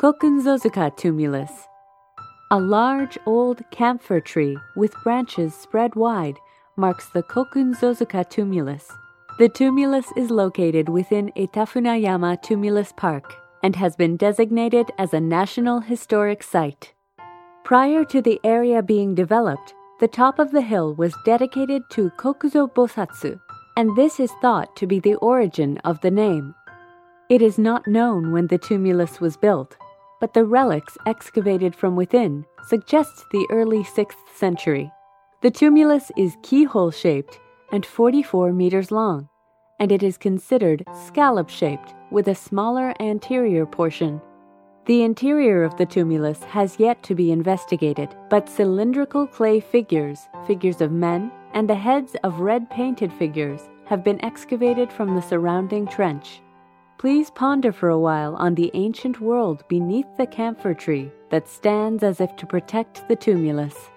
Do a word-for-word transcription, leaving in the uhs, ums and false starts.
Kokunzozuka tumulus. A large old camphor tree with branches spread wide marks the Kokunzozuka tumulus. The tumulus is located within Itafunayama Tumulus Park and has been designated as a National Historic Site. Prior to the area being developed, the top of the hill was dedicated to Kokuzo Bosatsu, and this is thought to be the origin of the name. It is not known when the tumulus was built, but the relics excavated from within suggest the early sixth century. The tumulus is keyhole-shaped and forty-four meters long, and it is considered scallop-shaped with a smaller anterior portion. The interior of the tumulus has yet to be investigated, but cylindrical clay figures, figures of men, and the heads of red-painted figures have been excavated from the surrounding trench. Please ponder for a while on the ancient world beneath the camphor tree that stands as if to protect the tumulus.